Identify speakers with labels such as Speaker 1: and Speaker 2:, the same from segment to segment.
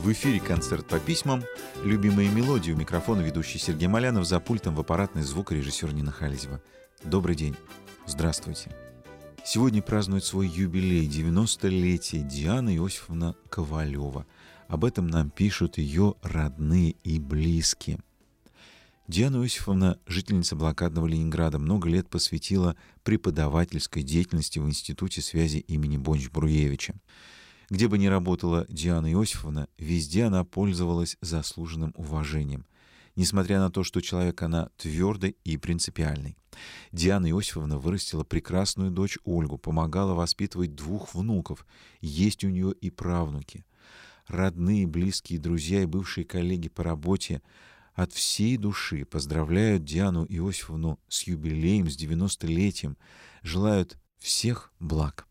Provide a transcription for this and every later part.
Speaker 1: В эфире концерт по письмам. Любимые мелодии. У микрофона ведущий Сергей Малянов, за пультом в аппаратной звукорежиссер Нина Халезева. Добрый день. Здравствуйте. Сегодня празднует свой юбилей, 90-летие Диана Иосифовна Ковалева. Об этом нам пишут ее родные и близкие. Диана Иосифовна, жительница блокадного Ленинграда, много лет посвятила преподавательской деятельности в Институте связи имени Бонч-Бруевича. Где бы ни работала Диана Иосифовна, везде она пользовалась заслуженным уважением. Несмотря на то, что человек она твердый и принципиальный. Диана Иосифовна вырастила прекрасную дочь Ольгу, помогала воспитывать 2 внуков, есть у нее и правнуки. Родные, близкие, друзья и бывшие коллеги по работе от всей души поздравляют Диану Иосифовну с юбилеем, с 90-летием, желают всех благ.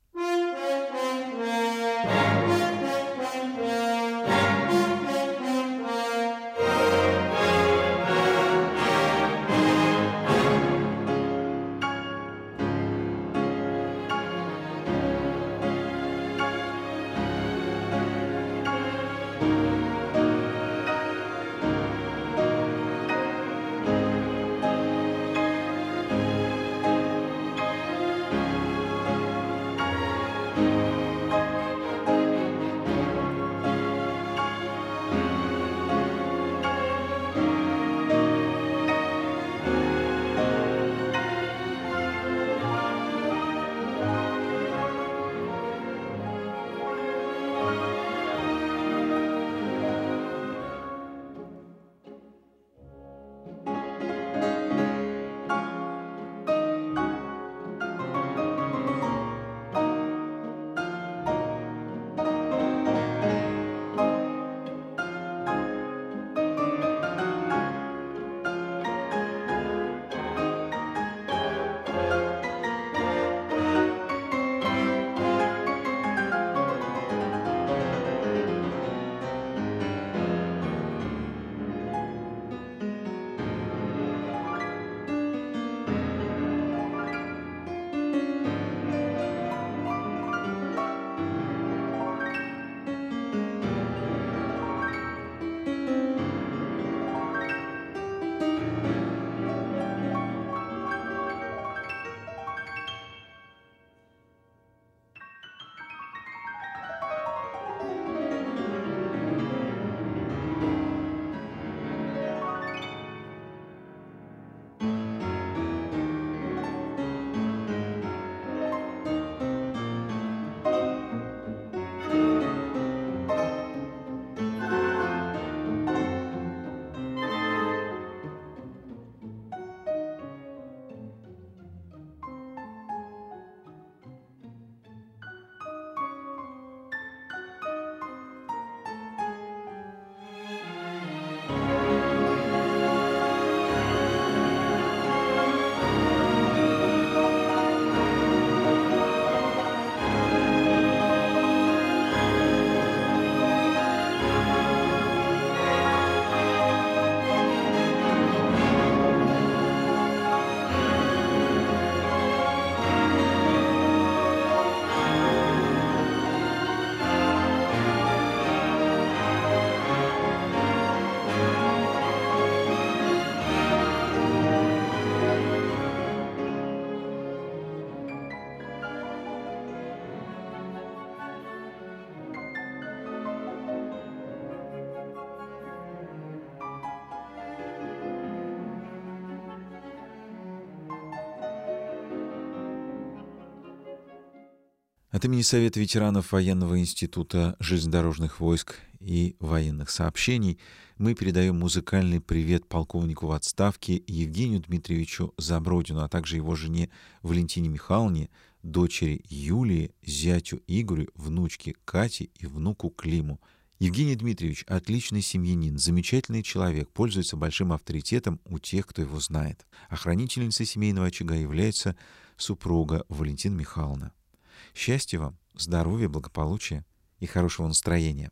Speaker 1: От имени Совета ветеранов Военного института железнодорожных войск и военных сообщений мы передаем музыкальный привет полковнику в отставке Евгению Дмитриевичу Забродину, а также его жене Валентине Михайловне, дочери Юлии, зятю Игорю, внучке Кате и внуку Климу. Евгений Дмитриевич — отличный семьянин, замечательный человек, пользуется большим авторитетом у тех, кто его знает. А хранительницей семейного очага является супруга Валентина Михайловна. Счастья вам, здоровья, благополучия и хорошего настроения.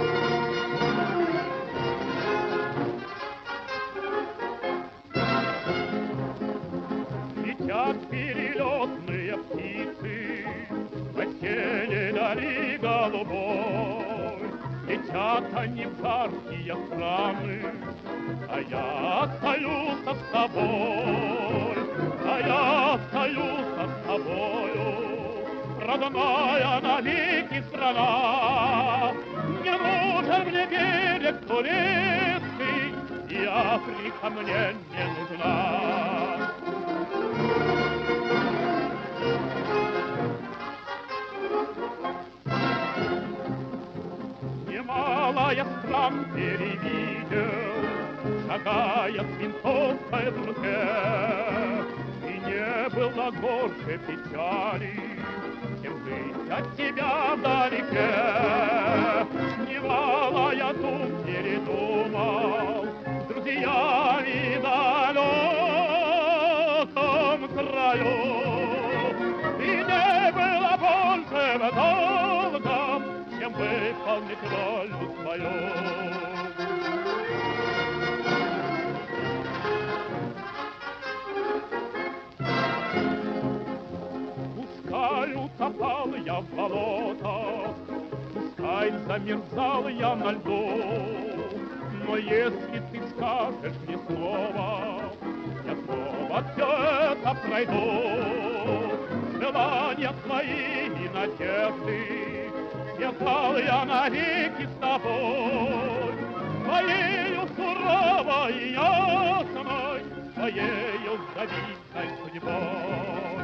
Speaker 2: Летят перелетные птицы в осенней дали голубой. Летят летят они в жаркие страны, а я остаюсь с тобой, а я остаюсь с тобою, родная навеки страна. Не нужен мне берег турецкий, и Африка мне не нужна. Немало я стран перевидел, шагая в свинцовой труде, и не было горше печали, чем быть от тебя вдалеке. Немало я тут передумал с друзьями в далеком краю, и не было больше долга, чем выполнить роль свою. Пускай утопал я в болотах, пускай замерзал я на льду, но если ты скажешь мне слово, я снова все это пройду. Желания твои и надежды связал я навеки с тобой, твоею суровой и ясной, твоею завидной судьбой.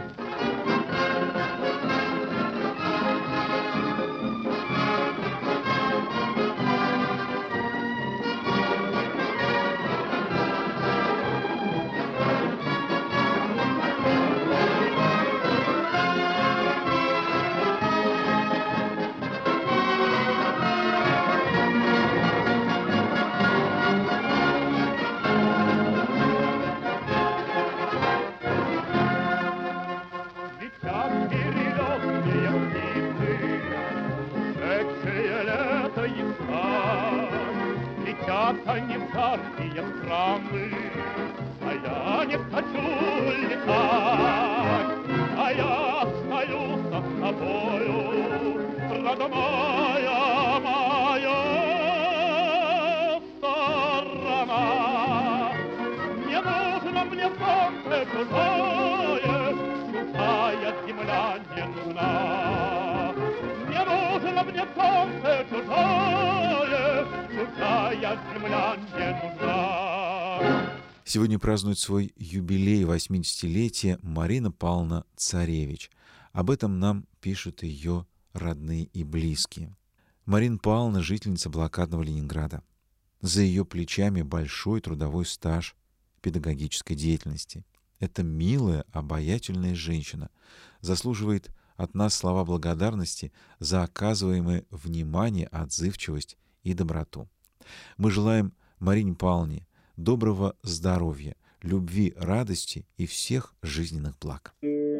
Speaker 2: Летят они в жаркие страны, а я не хочу летать, а я остаюсь с тобою, родная моя сторона. Не нужно мне солнце чужое, чужая земля не нужна. Не нужно мне солнце чужое, чужая земля не нужна.
Speaker 1: Сегодня празднует свой юбилей 80-летия Марина Павловна Царевич. Об этом нам пишут ее родные и близкие. Марина Павловна — жительница блокадного Ленинграда. За ее плечами большой трудовой стаж педагогической деятельности. Это милая, обаятельная женщина. Заслуживает от нас слова благодарности за оказываемое внимание, отзывчивость и доброту. Мы желаем Марине Павловне доброго здоровья, любви, радости и всех жизненных благ.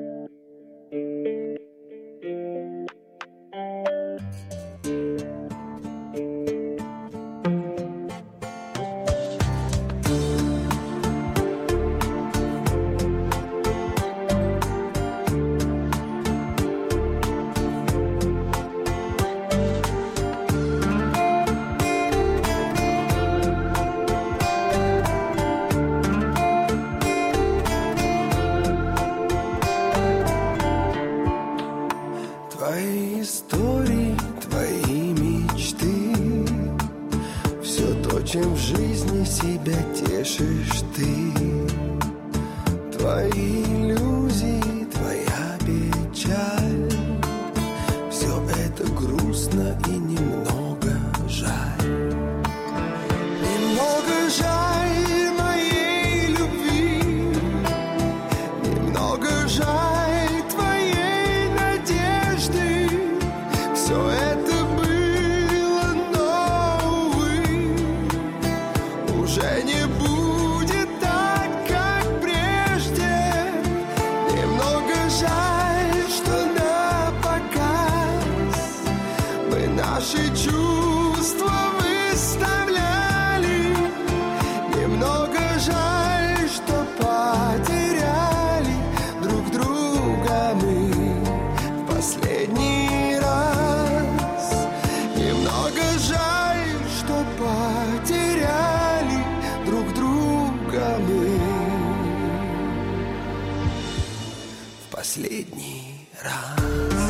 Speaker 3: Твои истории, твои мечты, все то, чем в жизни себя тешишь ты. Твои иллюзии, твоя печаль, все это грустно и немного жаль. Немного жаль моей любви, немного жаль все это было, но, увы, уже не будет так, как прежде. потеряли друг друга мы в последний раз.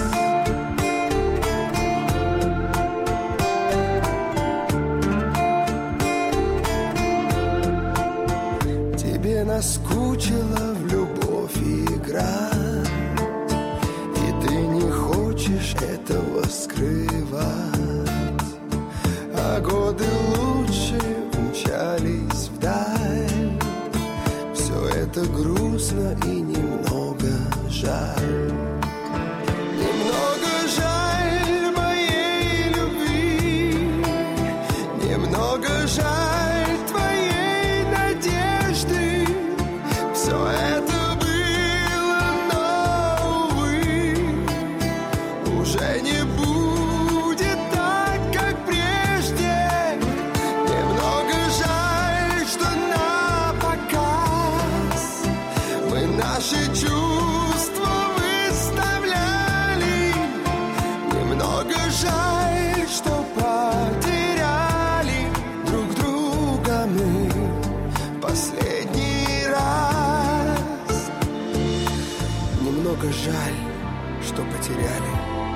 Speaker 3: Тебе наскучило в любовь играть, и ты не хочешь этого скрывать. А годы лучше умчались вдаль. Все это грустно и немного жаль. Немного жаль моей любви, немного жаль твоей надежды. Все это было, но, увы, уже не будет так, как прежде. Немного жаль, что на показ мы наши чувства выставляли. Немного жаль, что потеряли друг друга мы последний раз. Немного жаль, что потеряли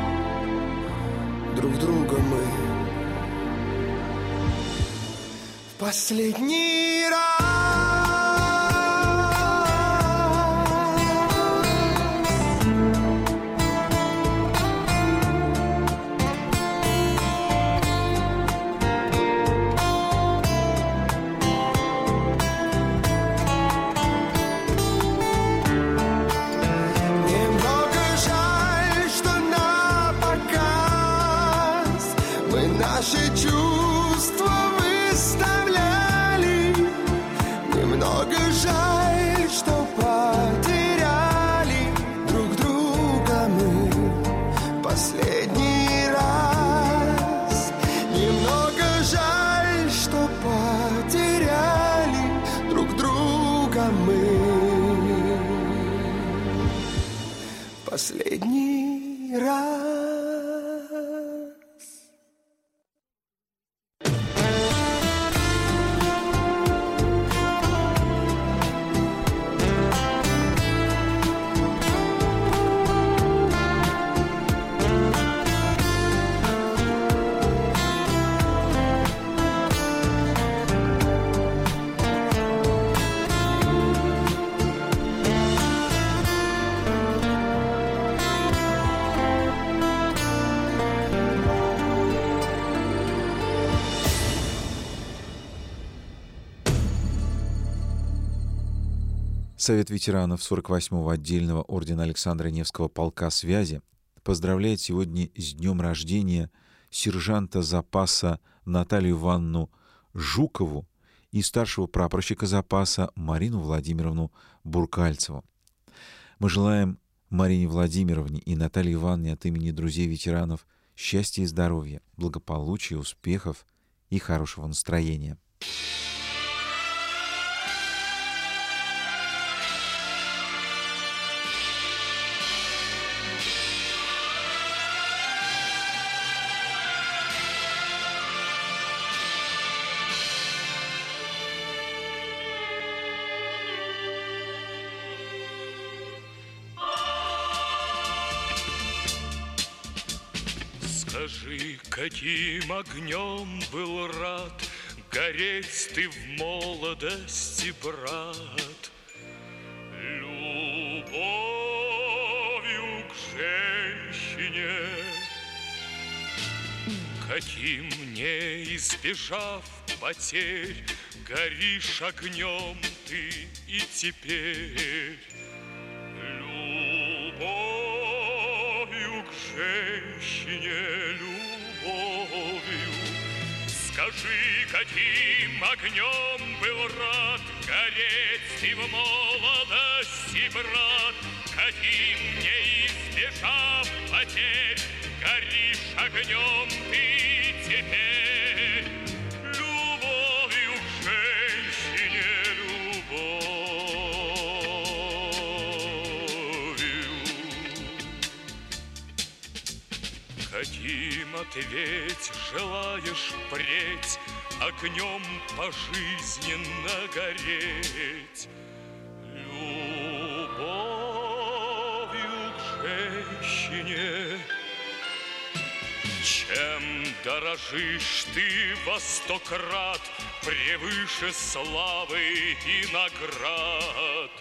Speaker 3: друг друга мы в последний раз. Немного жаль, что на показ мы наши чувства выставляли. Немного жаль, что потеряли друг друга мы последний раз. Немного жаль, что потеряли друг друга мы последний раз.
Speaker 1: Совет ветеранов 48-го отдельного ордена Александра Невского полка связи поздравляет сегодня с днем рождения сержанта запаса Наталью Ивановну Жукову и старшего прапорщика запаса Марину Владимировну Буркальцеву. Мы желаем Марине Владимировне и Наталье Ивановне от имени друзей ветеранов счастья и здоровья, благополучия, успехов и хорошего настроения.
Speaker 2: Скажи, каким огнем был рад гореть ты в молодости, брат? Любовью к женщине, каким, не избежав потерь, горишь огнем ты и теперь. Любовью к женщине, любовью. Скажи, каким огнем был рад гореть ты в молодости, брат, каким, не избежав потерь, горишь огнем ты теперь. Любовью к женщине, любовью. Каким от
Speaker 4: ответь, желаешь впредь огнем пожизненно гореть, любовью к женщине. Чем дорожишь ты во 100 крат превыше славы и наград?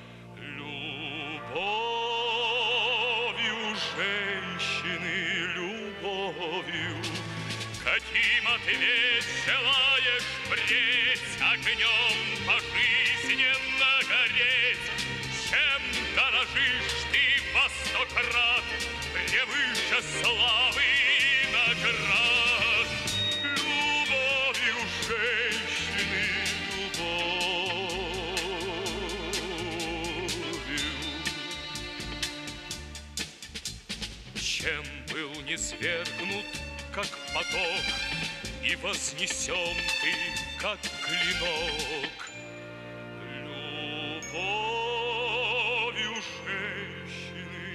Speaker 4: Любовью женщины, любовью. Каким ответ желаешь впредь огнем пожизненно гореть? Чем дорожишь ты во 100 крат превыше славы и наград? Любовью женщины, любовью. Чем был низвергнут, как поток, и вознесен ты, как клинок? Любовью женщины.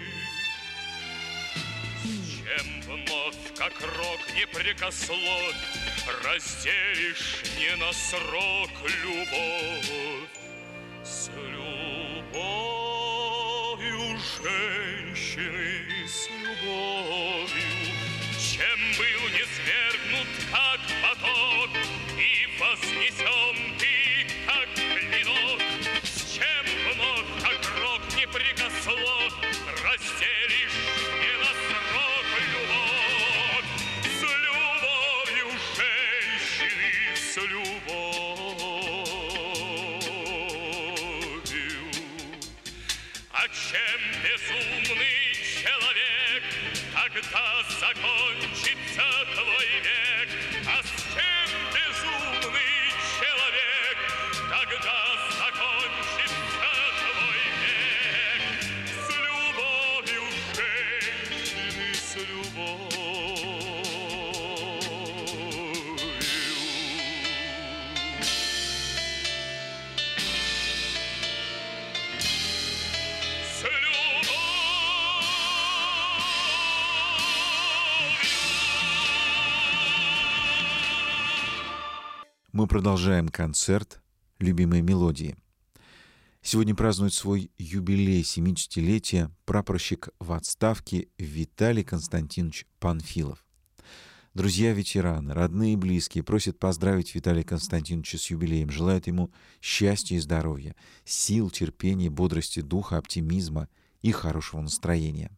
Speaker 4: Чем вновь, как рок непрекословь, разделишь не на срок любовь? С любовью женщины, с любовью. Чем был низвергнут, как поток, и вознесен ты, как клинок? С чем вновь, как рок непрекословь, разделишь не на срок любовь? С любовью женщины, с любовью. А чем безумный человек, когда закончится твой век? А с чем безумный человек, когда закончится твой век? С любовью женщины, с любовью. С любовью.
Speaker 1: Мы продолжаем концерт «Любимые мелодии». Сегодня празднует свой юбилей 70-летия прапорщик в отставке Виталий Константинович Панфилов. Друзья-ветераны, родные и близкие просят поздравить Виталия Константиновича с юбилеем, желают ему счастья и здоровья, сил, терпения, бодрости духа, оптимизма и хорошего настроения.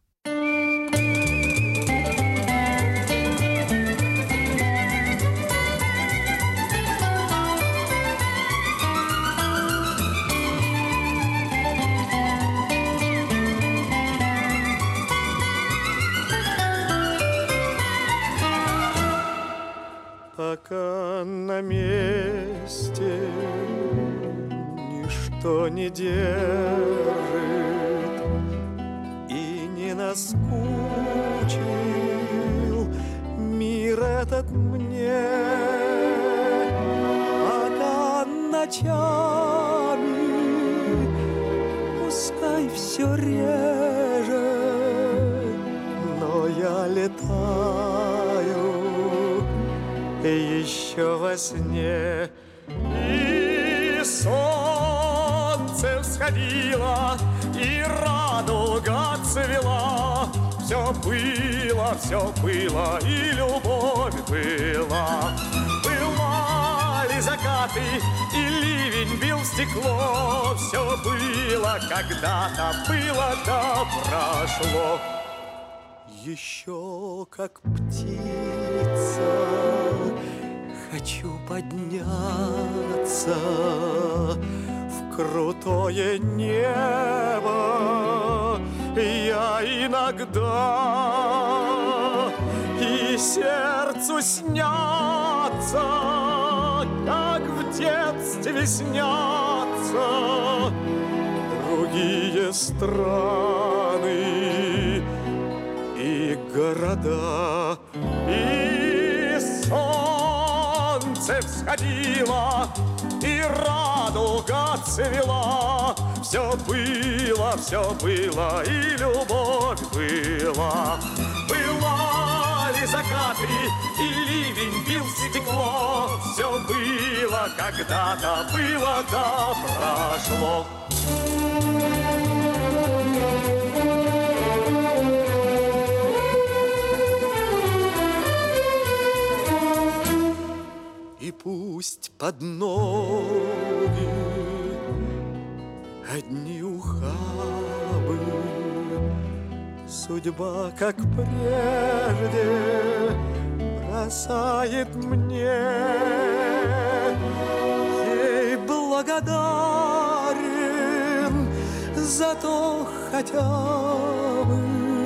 Speaker 3: Пока на месте ничто не держит и не наскучил мир этот мне, пока ночами пускай все реже, но я летаю еще во сне. И солнце всходило, и радуга цвела. Все было, и любовь была. Бывали закаты, и ливень бил в стекло. Все было когда-то, было да прошло. Еще как птица хочу подняться в крутое небо. Я иногда и сердцу снятся, как в детстве снятся другие страны и города. И солнце всходило, и радуга цвела. Все было, и любовь была. Бывали Пылали закаты, и ливень бил в стекло. Все было когда-то, было да прошло. И пусть под ноги одни ухабы, судьба, как прежде, бросает мне. Ей благодарен за то хотя бы,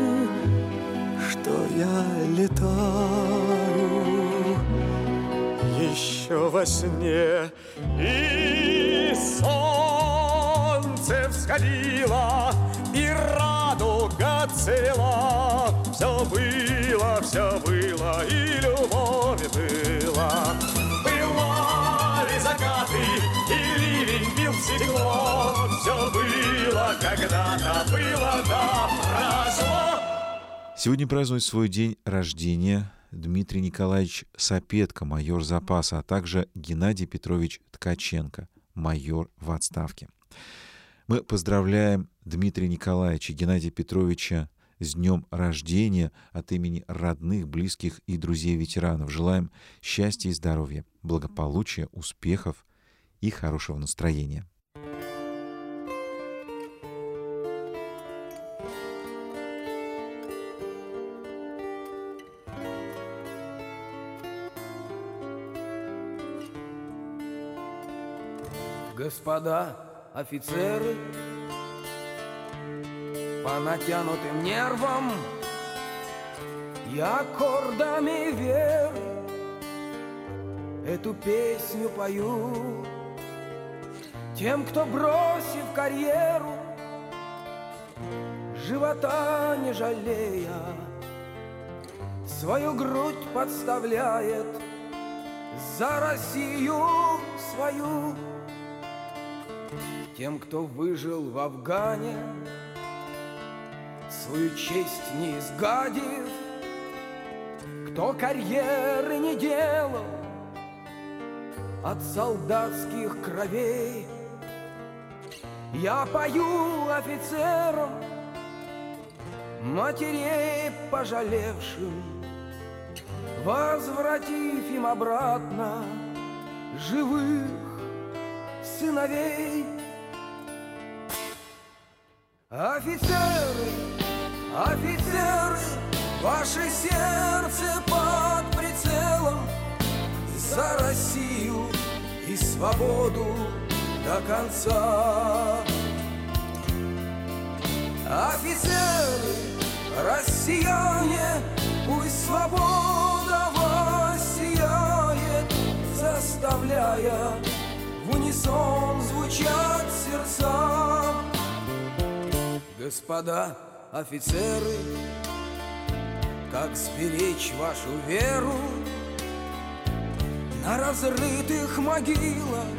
Speaker 3: что я летаю еще во сне. И солнце всходило, и радуга цвела. Все было, и любовь была. Пылали закаты, и ливень бил в стекло. Все было когда-то, было да прошло.
Speaker 1: Сегодня празднует свой день рождения Дмитрий Николаевич Сапетко, майор запаса, а также Геннадий Петрович Ткаченко, майор в отставке. Мы поздравляем Дмитрия Николаевича и Геннадия Петровича с днем рождения от имени родных, близких и друзей ветеранов. Желаем счастья и здоровья, благополучия, успехов и хорошего настроения.
Speaker 5: Господа офицеры, по натянутым нервам я аккордами веры эту песню пою тем, кто, бросив карьеру, живота не жалея, свою грудь подставляет за Россию свою. Тем, кто выжил в Афгане, свою честь не изгадив, кто карьеры не делал от солдатских кровей, я пою офицерам, матерей пожалевшим, возвратив им обратно живых сыновей. Офицеры, офицеры, ваше сердце под прицелом, за Россию и свободу до конца. Офицеры, россияне, пусть свобода воссияет, заставляя в унисон звучать сердца. Господа офицеры, как сберечь вашу веру на разрытых могилах?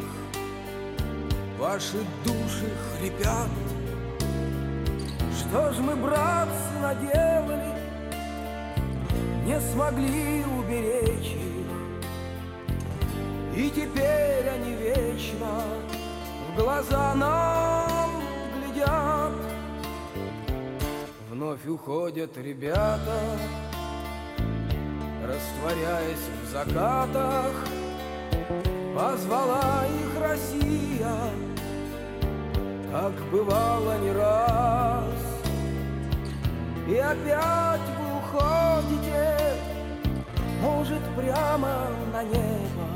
Speaker 5: Ваши души хрипят. Что ж мы, братцы, наделали, не смогли уберечь их, и теперь они вечно в глаза нам глядят. Вновь уходят ребята, растворяясь в закатах. Позвала их Россия, как бывало не раз. И опять вы уходите, может, прямо на небо,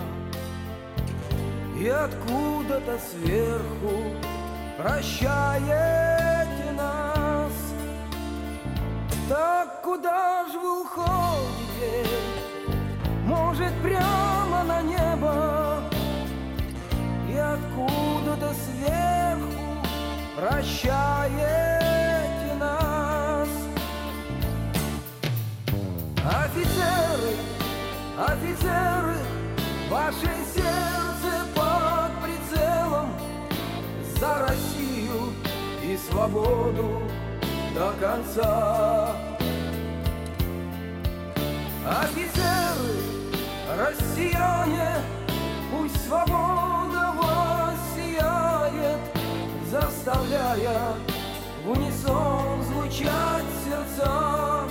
Speaker 5: и откуда-то сверху прощаете нас. Так куда ж вы уходите? Может, прямо на небо, и откуда-то сверху прощаете нас. Офицеры, офицеры, ваше сердце под прицелом, за Россию и свободу до конца. Офицеры, россияне, пусть свобода воссияет, заставляя в унисон звучать сердца.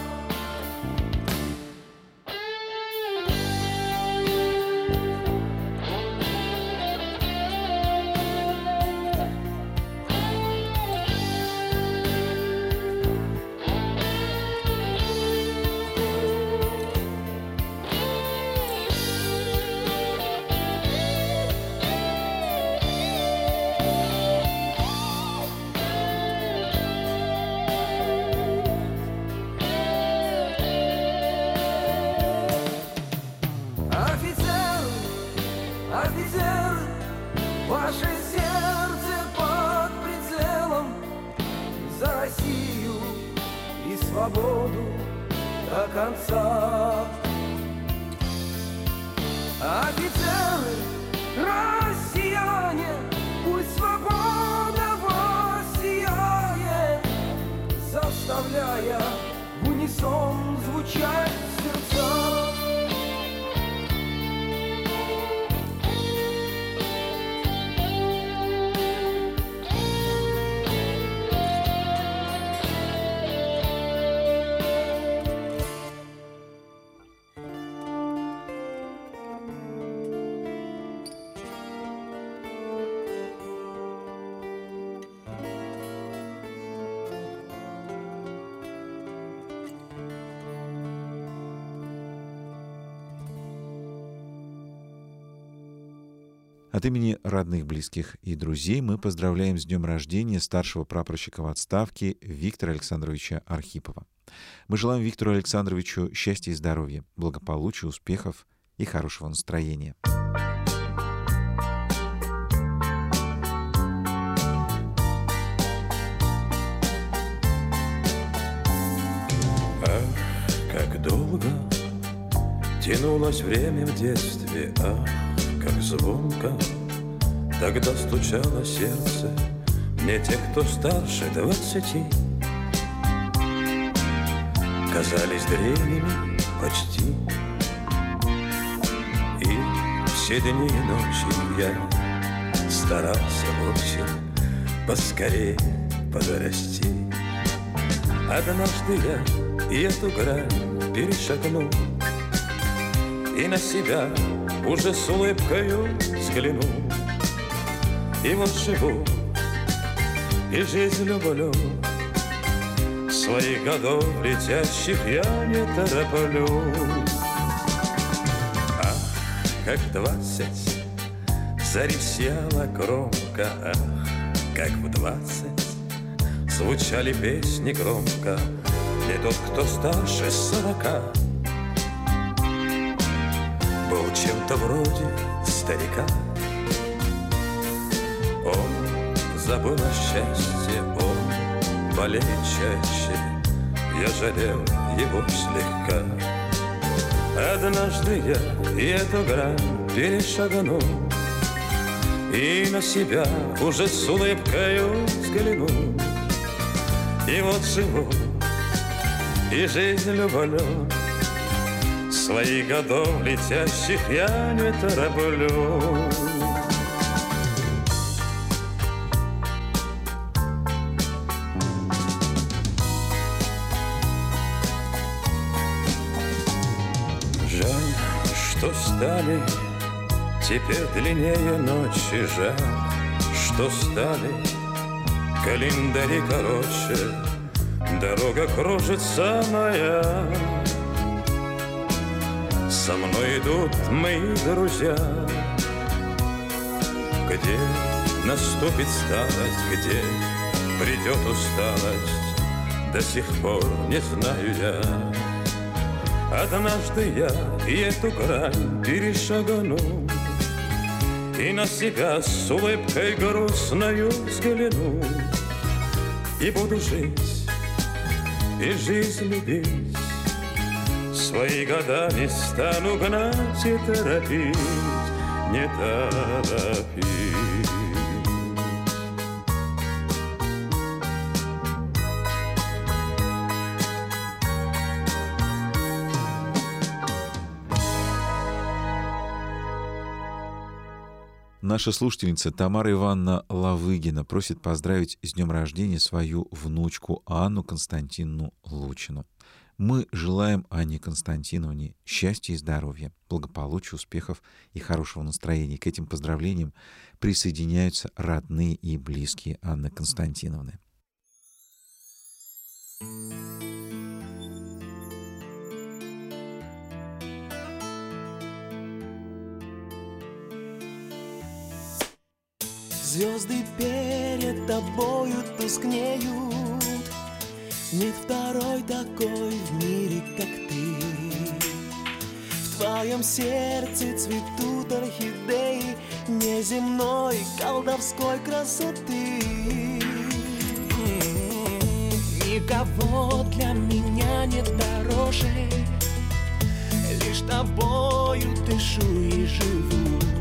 Speaker 5: Офицеры, ваше сердце под прицелом, за Россию и свободу до конца. Офицеры, россияне, пусть свобода воссияет, заставляя в унисон звучать сердца.
Speaker 1: От имени родных, близких и друзей мы поздравляем с днем рождения старшего прапорщика в отставке Виктора Александровича Архипова. Мы желаем Виктору Александровичу счастья и здоровья, благополучия, успехов и хорошего настроения.
Speaker 6: Ах, как долго тянулось время в детстве, ах, как звонко тогда стучало сердце мне те, кто старше 20, казались древними почти. И все дни и ночи я старался очень поскорее подрасти. Однажды я и эту грань перешагнул, и на себя уже с улыбкою взглянул. И вот живу, и жизнь люблю, своих годов летящих я не тороплю. Ах, как 20 заревсяла громко, ах, как в 20 звучали песни громко. Не тот, кто старше 40, был чем-то вроде старика. Он забыл о счастье, он болеет чаще, я жалел его слегка. Однажды я и эту грань перешагнул, и на себя уже с улыбкою взглянул. И вот живу, и жизнь люблю, своих годов летящих я не тороплю. Жаль, что стали теперь длиннее ночи, жаль, что стали календари короче, дорога кружится моя. Со мной идут мои друзья. Где наступит старость, где придет усталость, до сих пор не знаю я. Однажды я и эту грань перешагну, и на себя с улыбкой грустною взгляну. И буду жить, и жизнь любить, свои года не стану гнать и торопить, не торопить.
Speaker 1: Наша слушательница Тамара Ивановна Лавыгина просит поздравить с днем рождения свою внучку Анну Константиновну Лучину. Мы желаем Анне Константиновне счастья и здоровья, благополучия, успехов и хорошего настроения. К этим поздравлениям присоединяются родные и близкие Анны Константиновны.
Speaker 7: Звезды перед тобою тускнеют, нет второй такой в мире, как ты. В твоем сердце цветут орхидеи неземной колдовской красоты. Никого для меня нет дороже, лишь тобою дышу и живу.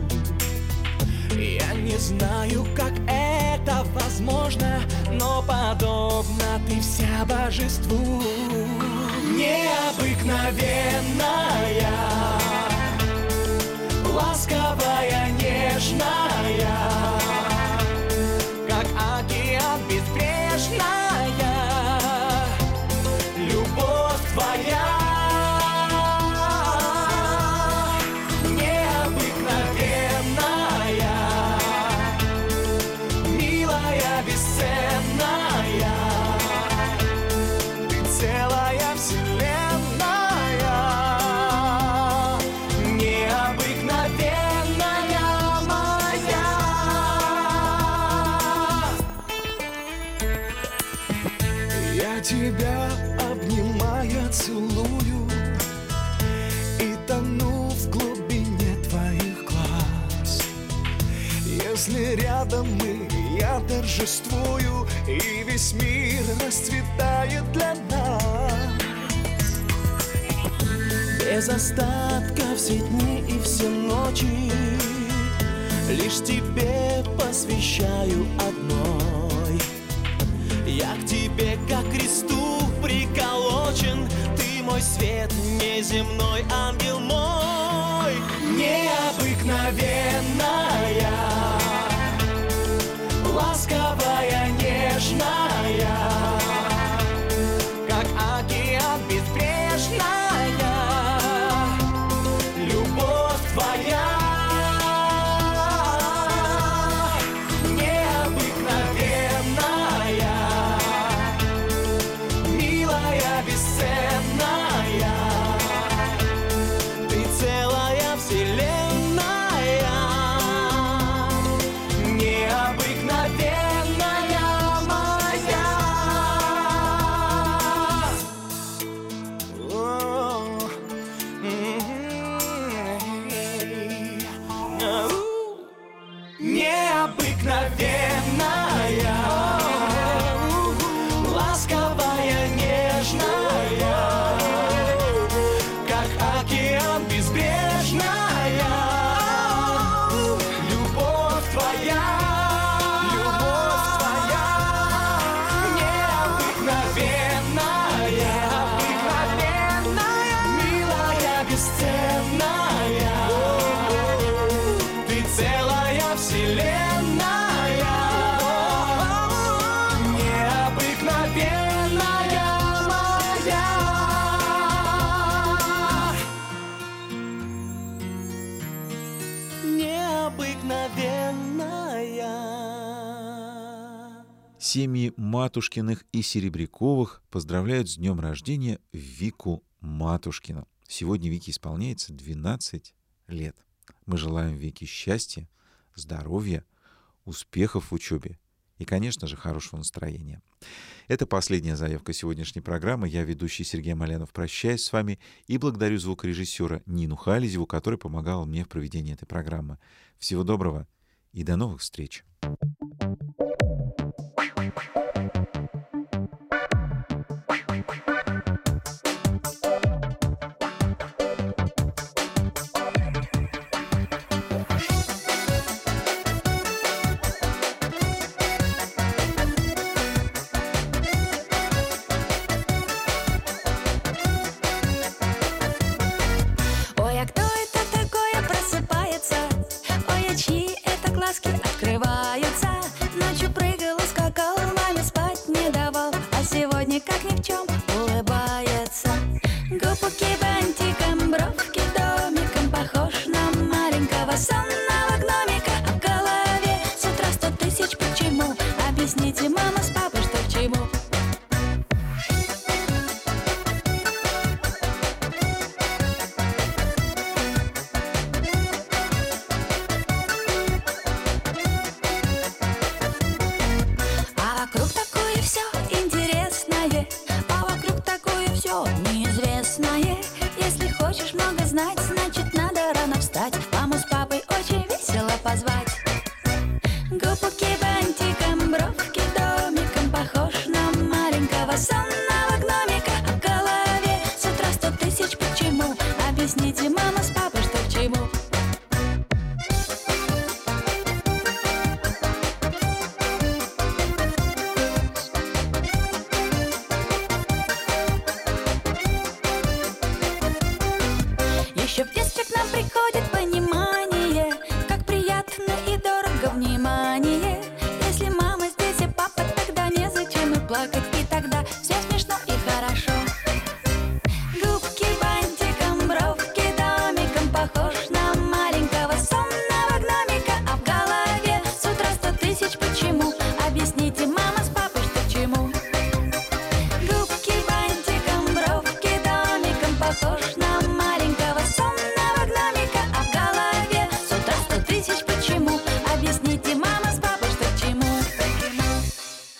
Speaker 7: Я не знаю, как это возможно, но подобно ты вся божеству. Необыкновенная, ласковая, нежная, как океан безбрежная, любовь твоя. Тебя обнимая, целую и тону в глубине твоих глаз. Если рядом мы, я торжествую, и весь мир расцветает для нас. Без остатка все дни и все ночи лишь тебе посвящаю одной. Я к тебе, как к кресту приколочен, ты мой свет, неземной ангел мой. Необыкновенная, ласковая, нежная, как океан безбрежная, любовь твоя.
Speaker 1: Семьи Матушкиных и Серебряковых поздравляют с днем рождения Вику Матушкину. Сегодня Вике исполняется 12 лет. Мы желаем Вике счастья, здоровья, успехов в учебе и, конечно же, хорошего настроения. Это последняя заявка сегодняшней программы. Я, ведущий Сергей Малянов, прощаюсь с вами и благодарю звукорежиссера Нину Хализеву, которая помогала мне в проведении этой программы. Всего доброго и до новых встреч!